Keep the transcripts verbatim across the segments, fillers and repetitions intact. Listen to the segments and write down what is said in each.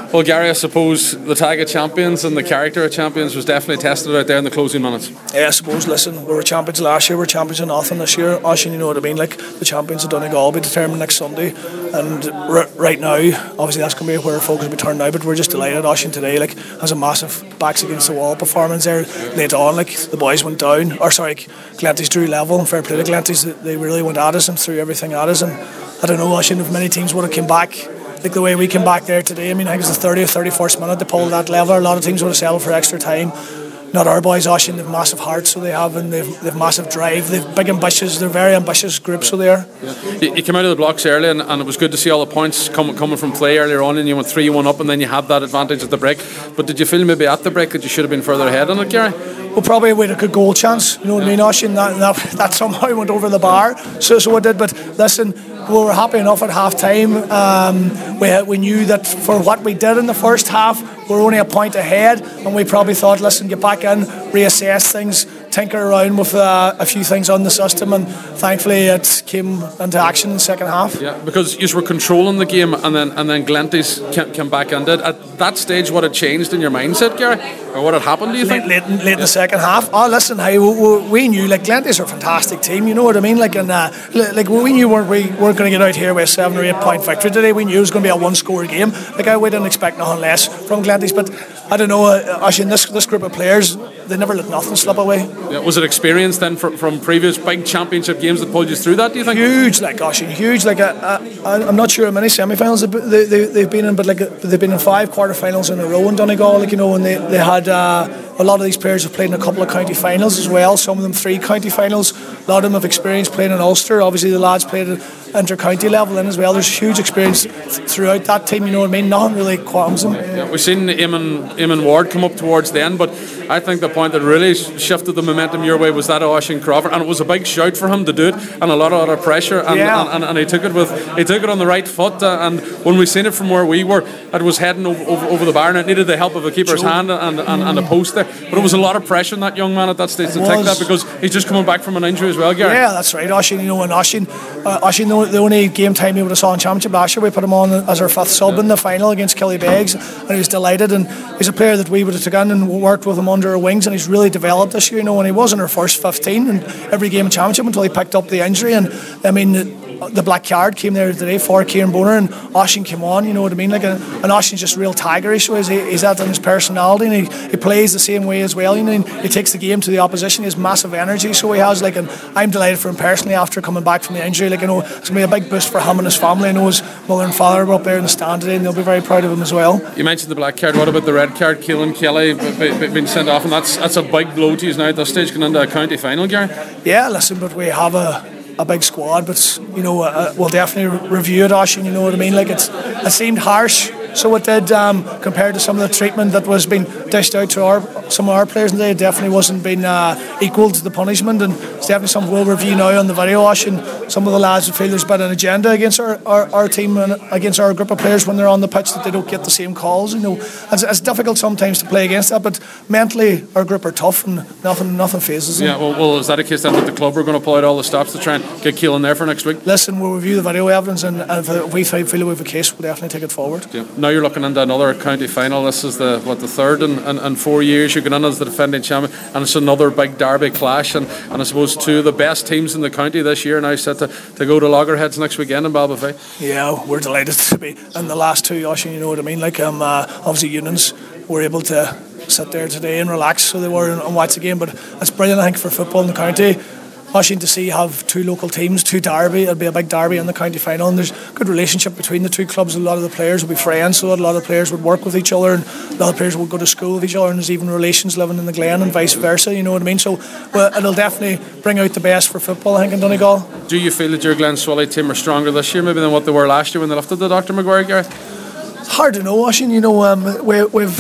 Well, Gary, I suppose the tag of champions and the character of champions was definitely tested out there in the closing minutes. Yeah, I suppose, listen, we were champions last year, we we're champions of nothing this year. Oisin, you know what I mean? Like, the champions of Donegal will be determined next Sunday. And r- right now, obviously that's going to be where our focus will be turned now, but we're just delighted. Oisin today, like, has a massive backs against the wall performance there late on. Like, the boys went down, or sorry, Glenties drew level, and fair play to Glenties, they really went at us and threw everything at us. And I don't know, Oisin, if many teams would have come back like the way we came back there today. I mean, I think it was the thirtieth, thirty-first minute to pull that level. A lot of teams would have settled for extra time. Not our boys, Oisin. They've massive hearts, so they have, and they've, they've massive drive. They've big ambitious. They're a very ambitious group, so they are. Yeah. You, you came out of the blocks early, and, and it was good to see all the points coming coming from play earlier on, and you went three one up, and then you had that advantage at the break. But did you feel maybe at the break that you should have been further ahead on it, Gary? Well, probably with a good goal chance. You know what I mean, Oisin? That, that, that somehow went over the bar, so so it did. But listen, we were happy enough at half time. Um, we, we knew that for what we did in the first half, we were only a point ahead, and we probably thought, listen, get back in, reassess things, tinker around with uh, a few things on the system, and thankfully it came into action in the second half. Yeah, because you were controlling the game, and then and then Glenties came, came back and did. At that stage, what had changed in your mindset, Gary? Or what had happened, do you think? Late, late, late in the second half. Oh, listen, hey, we, we, we knew, like, Glenties are a fantastic team, you know what I mean? Like, and uh, like we knew weren't, we weren't going to get out here with a seven or eight point victory today. We knew it was going to be a one-score game. Like, I, we didn't expect nothing less from Glenties, but I don't know, uh, Oisin, this, this group of players, they never let nothing slip away. Yeah, was it experience then from, from previous big championship games that pulled you through that, do you think? Huge, like, Oisin, huge. Like, uh, uh, I'm not sure how many semi-finals they, they, they've been in, but like they've been in five quarter-finals in a row in Donegal, like, you know, and they, they had uh, a lot of these players have played in a couple of county finals as well, some of them three county finals. A lot of them have experience playing in Ulster. Obviously the lads played at inter-county level then as well. There's huge experience th- throughout that team, you know what I mean? Nothing really qualms them. Yeah, we've seen Eamon, Eamon Ward come up towards the end, but I think the point that really shifted the momentum your way was that of Oisin Crawford, and it was a big shout for him to do it, and a lot of other pressure, and, yeah. and, and, and he took it with he took it on the right foot, uh, and when we seen it from where we were, it was heading over, over, over the bar, and it needed the help of a keeper's Joe. hand and, and, and a post there, but it was a lot of pressure on that young man at that stage to take that, because he's just coming back from an injury as well, Gary. Yeah, that's right, Oisin, you know, and Oisin, uh, Oisin the, the only game time we would have saw in Championship last year, we put him on as our fifth sub yeah. in the final against Killybegs, and he was delighted, and he's a player that we would have taken and worked with him under our wings, and he's really developed this year, you know, and he was in our first fifteen in every game in Championship until he picked up the injury, and I mean the black card came there today for Kieran Boner, and Oisin came on, you know what I mean, like, and Oisin's just real tigerish, so he's, he's that in his personality, and he, he plays the same way as well, you know, and he takes the game to the opposition. He has massive energy, so he has, like, and I'm delighted for him personally after coming back from the injury. Like, you know, it's going to be a big boost for him and his family. I know his mother and father were up there in the stand today, and they'll be very proud of him as well. You mentioned the black card. What about the red card? Keelan Kelly being sent off, and that's that's a big blow to you now at this stage, going into a county final, Gary. Yeah, listen, but we have a a big squad, but you know, uh, we'll definitely re- review it, Oisin, you know what I mean, like, it's it seemed harsh, so it did, um, compared to some of the treatment that was being dished out to our some of our players today. It definitely wasn't being uh, equal to the punishment, and it's definitely something we'll review now on the video, Oisin. Some of the lads would feel there's been an agenda against our, our, our team and against our group of players when they're on the pitch, that they don't get the same calls, you know. It's, it's difficult sometimes to play against that, but mentally our group are tough, and nothing nothing phases them. Yeah, well, well, is that a case then that the club are going to pull out all the stops to try and get Keelan there for next week? Listen, we'll review the video evidence, and if we feel we have a case, we'll definitely take it forward. Yeah. Now you're looking into another county final. This is the what the third in, in, in four years. You're going in as the defending champion, and it's another big derby clash, and, and I suppose two of the best teams in the county this year now set to, to go to Loggerheads next weekend in Ballybofey. Yeah, we're delighted to be in the last two, Oisin, you know what I mean, like, um, uh, obviously Unions were able to sit there today and relax, so they were, and, and watch the game, but it's brilliant, I think, for football in the county. Oisin, to see have two local teams, two derby, it'll be a big derby in the county final, and there's a good relationship between the two clubs. A lot of the players will be friends, so a lot of players would work with each other, and a lot of players will go to school with each other, and there's even relations living in the Glen and vice versa, you know what I mean. So well, it'll definitely bring out the best for football, I think, in Donegal. Do you feel that your Glen Swilly team are stronger this year maybe than what they were last year when they lifted the Doctor Maguire, Gary? It's hard to know, Oisin, you know, um, we, we've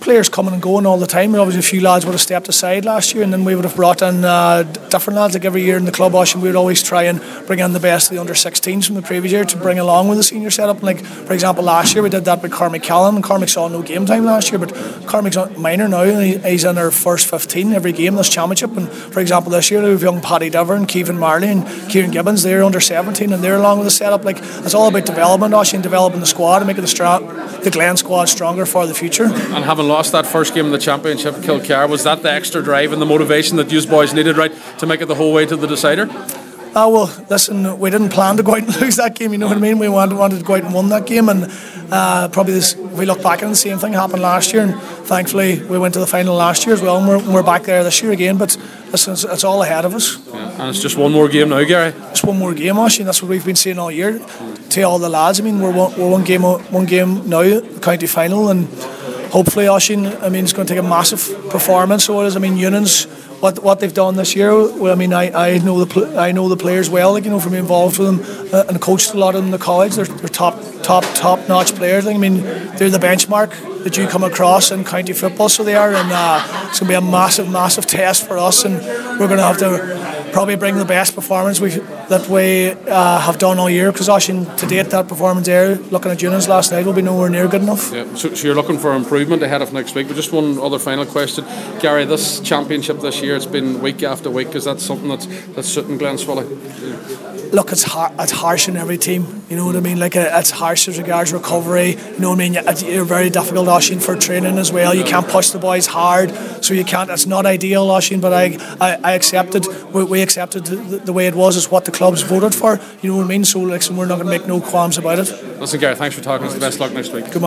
players coming and going all the time. And obviously, a few lads would have stepped aside last year, and then we would have brought in uh, different lads. Like every year in the club, and we would always try and bring in the best of the under sixteens from the previous year to bring along with the senior setup. And like for example, last year we did that with Cormac Callum, and Cormac saw no game time last year, but Cormac's minor now, and he, he's in our first fifteen every game this championship. And for example, this year we have young Paddy Diver and Kevin Marley and Kieran Gibbons. They're under seventeen, and they're along with the setup. Like it's all about development, Oshie, and developing the squad and making the strong, the Glen squad stronger for the future. And having lost that first game in the championship, Kilcar, was that the extra drive and the motivation that you boys needed, right, to make it the whole way to the decider? Ah, uh, well, listen, we didn't plan to go out and lose that game, you know what I mean? We wanted, wanted to go out and win that game, and uh, probably this, we look back and the same thing happened last year, and thankfully we went to the final last year as well, and we're, we're back there this year again, but listen, it's, it's all ahead of us. Yeah. And it's just one more game now, Gary? It's one more game, Oshie, and that's what we've been saying all year to all the lads. I mean, we're one, we're one game one game now, county final, and hopefully, Oshie, I mean, it's going to take a massive performance, so it is. I mean, Union's what what they've done this year. Well, I mean, I, I know the I know the players well, like, you know, from being involved with them uh, and coached a lot of them in the college. They're, they're top top top notch players. Like, I mean, they're the benchmark that you come across in county football. So they are, and uh, it's going to be a massive massive test for us, and we're going to have to probably bring the best performance we that we uh, have done all year. Because Oshie, to date, that performance there, looking at Unions last night, will be nowhere near good enough. Yeah. So, so you're looking for improvement ahead of next week. But just one other final question, Gary. This championship this year, it's been week after week. Is that something that's that's suiting Glenswilly? Look, it's har- it's harsh in every team. You know what I mean? Like, it's harsh as regards recovery. You know what I mean? You're very difficult, Oshie, for training as well. You can't push the boys hard, so you can't. It's not ideal, Oshie, but I, I, I accepted. We, we accepted the, the way it was. Is what the clubs voted for. You know what I mean? So, like, so we're not going to make no qualms about it. Listen, Gary, thanks for talking. It's the best luck next week. Good